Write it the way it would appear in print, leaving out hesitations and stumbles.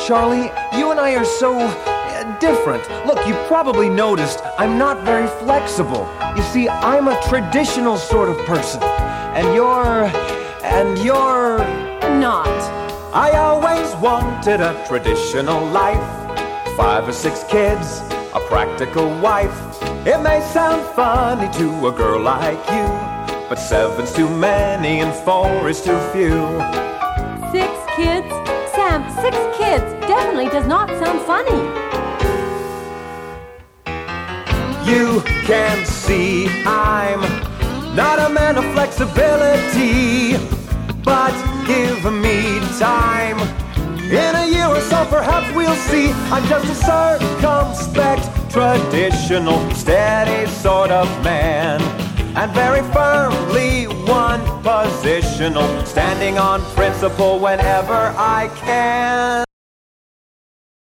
Charlie, you and I are so different. Look, you probably noticed I'm not very flexible. You see, I'm a traditional sort of person. And you're Not. I always wanted a traditional life. 5 or 6 kids, a practical wife. It may sound funny to a girl like you, but 7's too many and 4 is too few. 6 kids? Sam, 6 kids definitely does not sound funny. You can see I'm not a man of flexibility, but give me time. In a year or so perhaps we'll see. I'm just a circumspect, traditional, steady sort of man, and very firmly one-positional, standing on principle whenever I can.